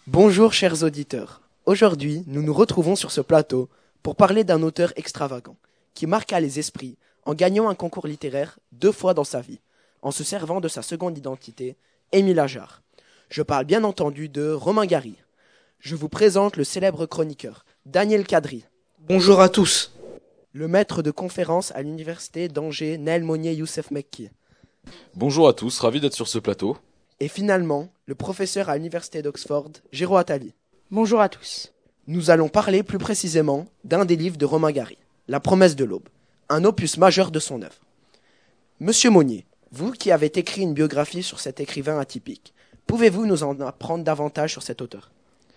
Bonjour chers auditeurs. Aujourd'hui, nous nous retrouvons sur ce plateau pour parler d'un auteur extravagant qui marqua les esprits en gagnant un concours littéraire 2 fois dans sa vie, en se servant de sa seconde identité, Émile Ajar. Je parle bien entendu de Romain Gary. Je vous présente le célèbre chroniqueur, Daniel Kadri. Bonjour à tous. Le maître de conférence à l'université d'Angers, Naël Monnier Youssef Mekki. Bonjour à tous, ravi d'être sur ce plateau. Et finalement, le professeur à l'université d'Oxford, Géraud Attali. Bonjour à tous. Nous allons parler plus précisément d'un des livres de Romain Gary, La promesse de l'aube, un opus majeur de son œuvre. Monsieur Monnier, vous qui avez écrit une biographie sur cet écrivain atypique, pouvez-vous nous en apprendre davantage sur cet auteur ?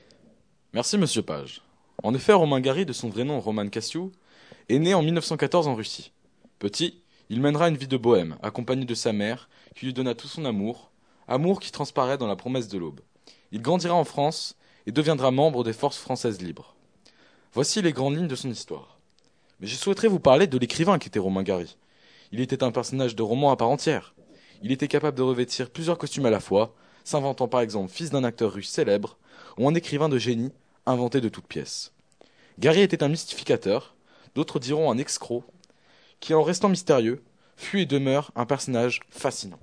Merci Monsieur Page. En effet, Romain Gary, de son vrai nom Roman Cassiu, est né en 1914 en Russie. Petit, il mènera une vie de bohème, accompagné de sa mère, qui lui donna tout son amour qui transparaît dans La promesse de l'aube. Il grandira en France et deviendra membre des forces françaises libres. Voici les grandes lignes de son histoire. Mais je souhaiterais vous parler de l'écrivain qu'était Romain Gary. Il était un personnage de roman à part entière. Il était capable de revêtir plusieurs costumes à la fois, s'inventant par exemple fils d'un acteur russe célèbre, ou un écrivain de génie inventé de toutes pièces. Gary était un mystificateur, d'autres diront un escroc, qui en restant mystérieux, fut et demeure un personnage fascinant.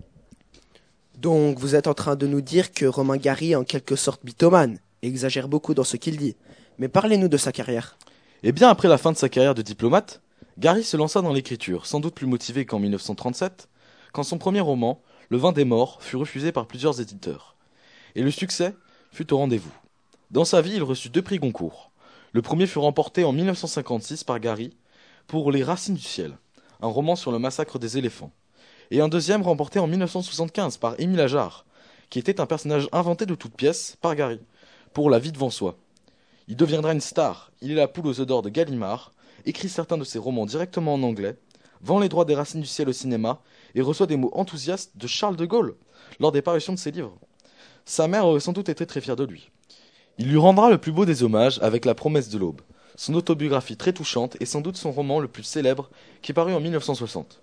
Donc vous êtes en train de nous dire que Romain Gary est en quelque sorte mythomane, et exagère beaucoup dans ce qu'il dit. Mais parlez-nous de sa carrière. Eh bien, après la fin de sa carrière de diplomate, Gary se lança dans l'écriture, sans doute plus motivé qu'en 1937, quand son premier roman, Le vin des morts, fut refusé par plusieurs éditeurs. Et le succès fut au rendez-vous. Dans sa vie, il reçut 2 prix Goncourt. Le premier fut remporté en 1956 par Gary pour Les Racines du ciel, un roman sur le massacre des éléphants. Et un deuxième remporté en 1975 par Émile Ajar, qui était un personnage inventé de toutes pièces par Gary, pour La vie devant soi. Il deviendra une star, il est la poule aux œufs d'or de Gallimard, écrit certains de ses romans directement en anglais, vend les droits des Racines du ciel au cinéma et reçoit des mots enthousiastes de Charles de Gaulle lors des parutions de ses livres. Sa mère aurait sans doute été très fière de lui. Il lui rendra le plus beau des hommages avec La promesse de l'aube, son autobiographie très touchante et sans doute son roman le plus célèbre qui parut en 1960.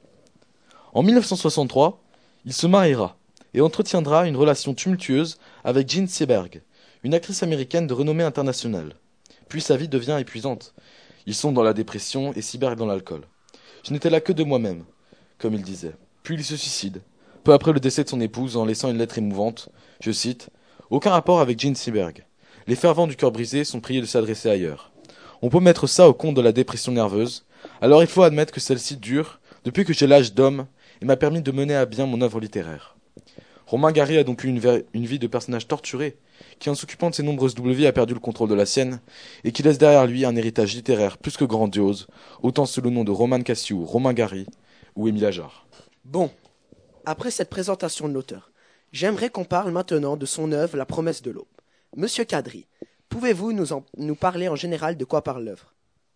En 1963, il se mariera et entretiendra une relation tumultueuse avec Jean Seberg, une actrice américaine de renommée internationale. Puis sa vie devient épuisante. Ils sont dans la dépression et Seberg dans l'alcool. Je n'étais là que de moi-même, comme il disait. Puis il se suicide, peu après le décès de son épouse en laissant une lettre émouvante. Je cite, « Aucun rapport avec Jean Seberg. Les fervents du cœur brisé sont priés de s'adresser ailleurs. On peut mettre ça au compte de la dépression nerveuse, alors il faut admettre que celle-ci dure depuis que j'ai l'âge d'homme et m'a permis de mener à bien mon œuvre littéraire. » Romain Gary a donc eu une vie de personnage torturé, qui en s'occupant de ses nombreuses doubles vies a perdu le contrôle de la sienne, et qui laisse derrière lui un héritage littéraire plus que grandiose, autant sous le nom de Roman Cassiu, Romain Gary ou Émile Ajar. Bon, après cette présentation de l'auteur, j'aimerais qu'on parle maintenant de son œuvre La promesse de l'aube. Monsieur Kadri, pouvez-vous nous parler en général de quoi parle l'œuvre ?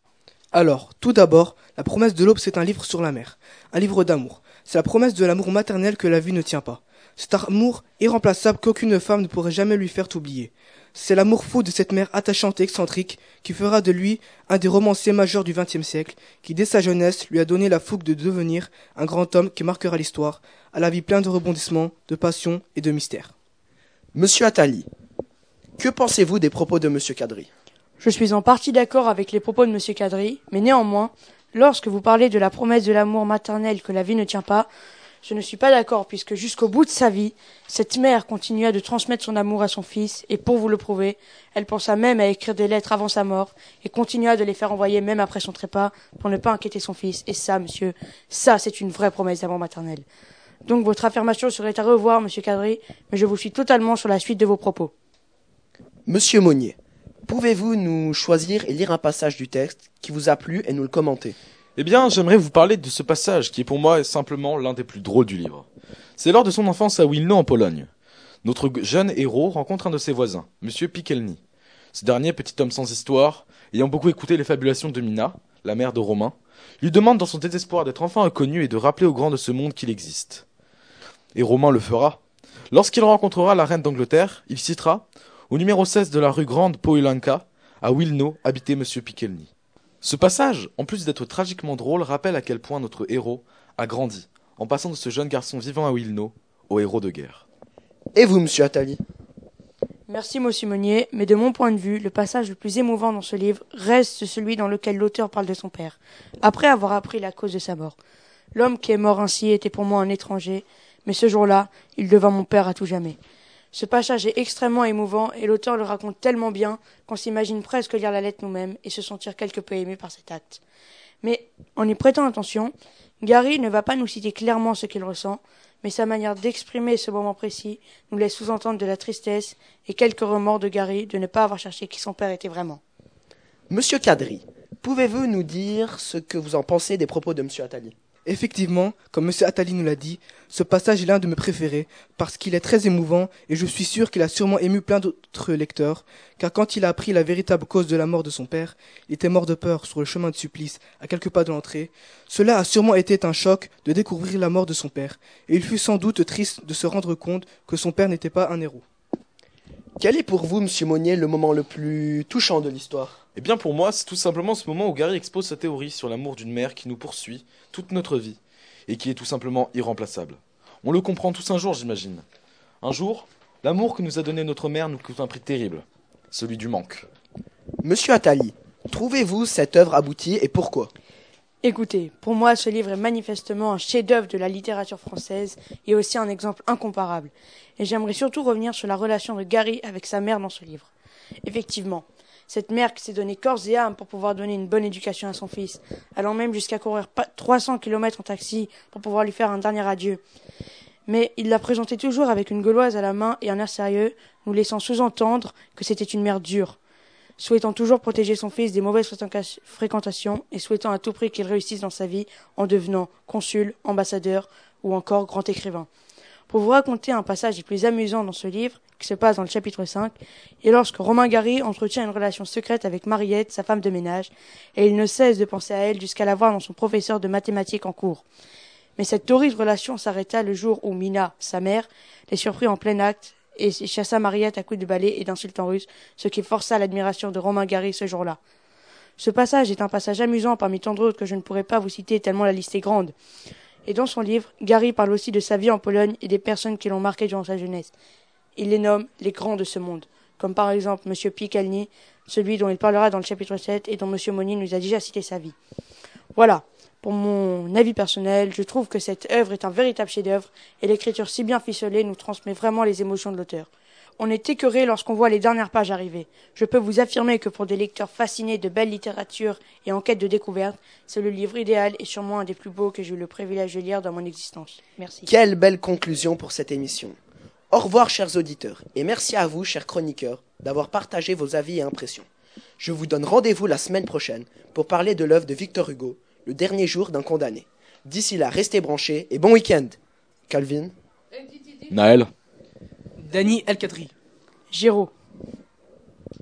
Alors, tout d'abord, La promesse de l'aube, c'est un livre sur la mer, un livre d'amour. C'est la promesse de l'amour maternel que la vie ne tient pas. Cet amour irremplaçable qu'aucune femme ne pourrait jamais lui faire oublier. C'est l'amour fou de cette mère attachante et excentrique qui fera de lui un des romanciers majeurs du XXe siècle, qui dès sa jeunesse lui a donné la fougue de devenir un grand homme qui marquera l'histoire, à la vie pleine de rebondissements, de passion et de mystères. Monsieur Attali, que pensez-vous des propos de Monsieur Kadri ? Je suis en partie d'accord avec les propos de Monsieur Kadri, mais néanmoins, lorsque vous parlez de la promesse de l'amour maternel que la vie ne tient pas, je ne suis pas d'accord puisque jusqu'au bout de sa vie, cette mère continua de transmettre son amour à son fils et pour vous le prouver, elle pensa même à écrire des lettres avant sa mort et continua de les faire envoyer même après son trépas pour ne pas inquiéter son fils. Et ça, monsieur, ça c'est une vraie promesse d'amour maternel. Donc votre affirmation serait à revoir, Monsieur Kadri, mais je vous suis totalement sur la suite de vos propos. Monsieur Monnier, pouvez-vous nous choisir et lire un passage du texte qui vous a plu et nous le commenter ? Eh bien, j'aimerais vous parler de ce passage qui est pour moi simplement l'un des plus drôles du livre. C'est lors de son enfance à Wilno en Pologne. Notre jeune héros rencontre un de ses voisins, Monsieur Piekielny. Ce dernier, petit homme sans histoire, ayant beaucoup écouté les fabulations de Mina, la mère de Romain, lui demande dans son désespoir d'être enfin inconnu et de rappeler aux grands de ce monde qu'il existe. Et Romain le fera. Lorsqu'il rencontrera la reine d'Angleterre, il citera, au numéro 16 de la rue Grande Pohulanka, à Wilno, habitait Monsieur Piekielny. Ce passage, en plus d'être tragiquement drôle, rappelle à quel point notre héros a grandi, en passant de ce jeune garçon vivant à Wilno au héros de guerre. Et vous, Monsieur Attali ? Merci Monsieur Monnier, mais de mon point de vue, le passage le plus émouvant dans ce livre reste celui dans lequel l'auteur parle de son père, après avoir appris la cause de sa mort. L'homme qui est mort ainsi était pour moi un étranger, mais ce jour-là, il devint mon père à tout jamais. Ce passage est extrêmement émouvant et l'auteur le raconte tellement bien qu'on s'imagine presque lire la lettre nous-mêmes et se sentir quelque peu ému par cet acte. Mais, en y prêtant attention, Gary ne va pas nous citer clairement ce qu'il ressent, mais sa manière d'exprimer ce moment précis nous laisse sous-entendre de la tristesse et quelques remords de Gary de ne pas avoir cherché qui son père était vraiment. Monsieur Kadri, pouvez-vous nous dire ce que vous en pensez des propos de Monsieur Attali? Effectivement, comme M. Attali nous l'a dit, ce passage est l'un de mes préférés parce qu'il est très émouvant et je suis sûr qu'il a sûrement ému plein d'autres lecteurs, car quand il a appris la véritable cause de la mort de son père, il était mort de peur sur le chemin de supplice, à quelques pas de l'entrée. Cela a sûrement été un choc de découvrir la mort de son père, et il fut sans doute triste de se rendre compte que son père n'était pas un héros. Quel est pour vous, Monsieur Monnier, le moment le plus touchant de l'histoire? Eh bien pour moi, c'est tout simplement ce moment où Gary expose sa théorie sur l'amour d'une mère qui nous poursuit toute notre vie et qui est tout simplement irremplaçable. On le comprend tous un jour, j'imagine. Un jour, l'amour que nous a donné notre mère nous coûte un prix terrible, celui du manque. Monsieur Attali, trouvez-vous cette œuvre aboutie et pourquoi? Écoutez, pour moi, ce livre est manifestement un chef-d'œuvre de la littérature française et aussi un exemple incomparable. Et j'aimerais surtout revenir sur la relation de Gary avec sa mère dans ce livre. Effectivement, cette mère qui s'est donnée corps et âme pour pouvoir donner une bonne éducation à son fils, allant même jusqu'à courir 300 km en taxi pour pouvoir lui faire un dernier adieu. Mais il la présentait toujours avec une gauloise à la main et un air sérieux, nous laissant sous-entendre que c'était une mère dure, souhaitant toujours protéger son fils des mauvaises fréquentations et souhaitant à tout prix qu'il réussisse dans sa vie en devenant consul, ambassadeur ou encore grand écrivain. Pour vous raconter un passage des plus amusants dans ce livre, qui se passe dans le chapitre 5, et lorsque Romain Gary entretient une relation secrète avec Mariette, sa femme de ménage, et il ne cesse de penser à elle jusqu'à la voir dans son professeur de mathématiques en cours. Mais cette torride relation s'arrêta le jour où Mina, sa mère, les surprit en plein acte et chassa Mariette à coups de balai et d'insultes en russe, ce qui força l'admiration de Romain Gary ce jour-là. Ce passage est un passage amusant parmi tant d'autres que je ne pourrais pas vous citer tellement la liste est grande. Et dans son livre, Gary parle aussi de sa vie en Pologne et des personnes qui l'ont marqué durant sa jeunesse. Il les nomme les grands de ce monde, comme par exemple M. Picalny, celui dont il parlera dans le chapitre 7 et dont M. Monnier nous a déjà cité sa vie. Voilà, pour mon avis personnel, je trouve que cette œuvre est un véritable chef-d'œuvre et l'écriture si bien ficelée nous transmet vraiment les émotions de l'auteur. On est écœuré lorsqu'on voit les dernières pages arriver. Je peux vous affirmer que pour des lecteurs fascinés de belle littérature et en quête de découverte, c'est le livre idéal et sûrement un des plus beaux que j'ai eu le privilège de lire dans mon existence. Merci. Quelle belle conclusion pour cette émission. Au revoir chers auditeurs, et merci à vous chers chroniqueurs d'avoir partagé vos avis et impressions. Je vous donne rendez-vous la semaine prochaine pour parler de l'œuvre de Victor Hugo, Le dernier jour d'un condamné. D'ici là, restez branchés et bon week-end. Calvin. Naël. Dany El Kadri. Géraud.